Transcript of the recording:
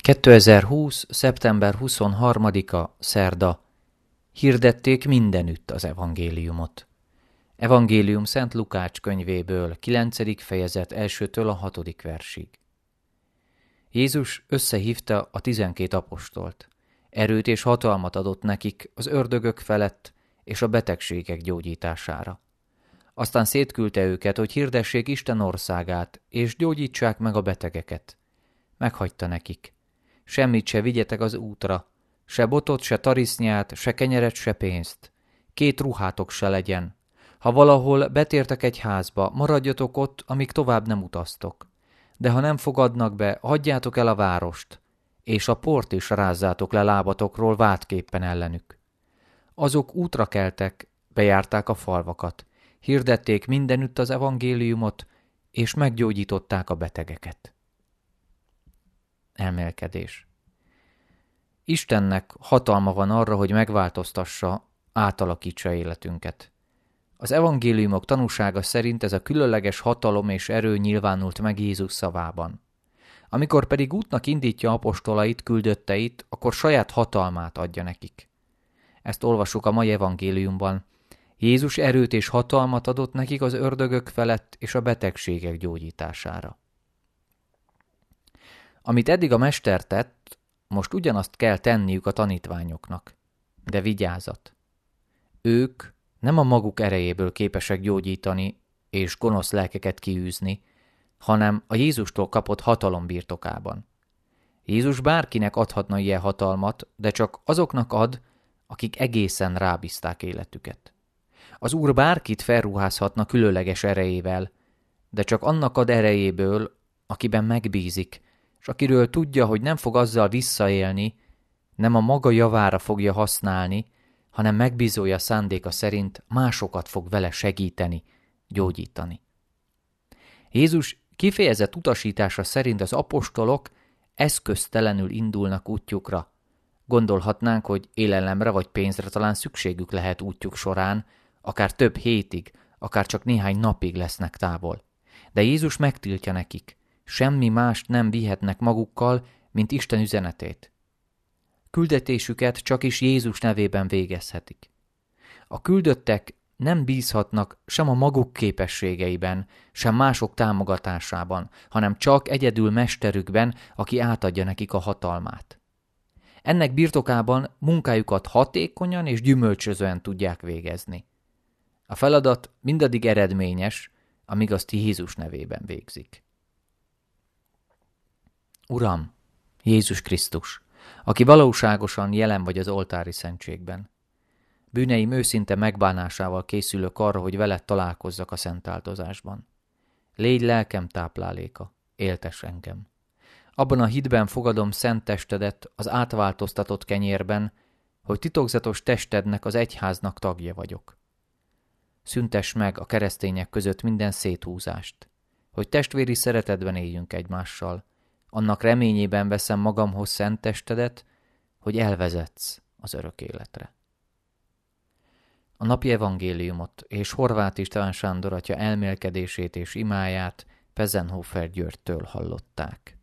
2020. szeptember 23-a, szerda. Hirdették mindenütt az evangéliumot. Evangélium Szent Lukács könyvéből, 9. fejezet 1-től a 6. versig. Jézus összehívta a 12 apostolt. Erőt és hatalmat adott nekik az ördögök felett és a betegségek gyógyítására. Aztán szétküldte őket, hogy hirdessék Isten országát, és gyógyítsák meg a betegeket. Meghagyta nekik: semmit se vigyetek az útra, se botot, se tarisznyát, se kenyeret, se pénzt. 2 ruhátok se legyen. Ha valahol betértek egy házba, maradjatok ott, amíg tovább nem utaztok. De ha nem fogadnak be, hagyjátok el a várost, és a port is rázzátok le lábatokról vádképpen ellenük. Azok útra keltek, bejárták a falvakat, hirdették mindenütt az evangéliumot, és meggyógyították a betegeket. Elmélkedés. Istennek hatalma van arra, hogy megváltoztassa, átalakítsa életünket. Az evangéliumok tanúsága szerint ez a különleges hatalom és erő nyilvánult meg Jézus szavában. Amikor pedig útnak indítja apostolait, küldötteit, akkor saját hatalmát adja nekik. Ezt olvassuk a mai evangéliumban. Jézus erőt és hatalmat adott nekik az ördögök felett és a betegségek gyógyítására. Amit eddig a mester tett, most ugyanazt kell tenniük a tanítványoknak. De vigyázat! Ők nem a maguk erejéből képesek gyógyítani és gonosz lelkeket kiűzni, hanem a Jézustól kapott hatalom birtokában. Jézus bárkinek adhatna ilyen hatalmat, de csak azoknak ad, akik egészen rábízták életüket. Az Úr bárkit felruházhatna különleges erejével, de csak annak ad erejéből, akiben megbízik, és akiről tudja, hogy nem fog azzal visszaélni, nem a maga javára fogja használni, hanem megbízója szándéka szerint másokat fog vele segíteni, gyógyítani. Jézus kifejezett utasítása szerint az apostolok eszköztelenül indulnak útjukra. Gondolhatnánk, hogy élelemre vagy pénzre talán szükségük lehet útjuk során, akár több hétig, akár csak néhány napig lesznek távol. De Jézus megtiltja nekik: semmi mást nem vihetnek magukkal, mint Isten üzenetét. Küldetésüket csak is Jézus nevében végezhetik. A küldöttek nem bízhatnak sem a maguk képességeiben, sem mások támogatásában, hanem csak egyedül mesterükben, aki átadja nekik a hatalmát. Ennek birtokában munkájukat hatékonyan és gyümölcsözően tudják végezni. A feladat mindaddig eredményes, amíg azt Jézus nevében végzik. Uram, Jézus Krisztus, aki valóságosan jelen vagy az oltári szentségben. Bűneim őszinte megbánásával készülök arra, hogy veled találkozzak a szentáldozásban. Légy lelkem tápláléka, éltess engem. Abban a hitben fogadom szent testedet az átváltoztatott kenyérben, hogy titokzatos testednek, az egyháznak tagja vagyok. Szüntess meg a keresztények között minden széthúzást, hogy testvéri szeretetben éljünk egymással. Annak reményében veszem magamhoz szent testedet, hogy elvezetsz az örök életre. A napi evangéliumot és Horváth István Sándor atya elmélkedését és imáját Pezenhofer Györgytől hallották.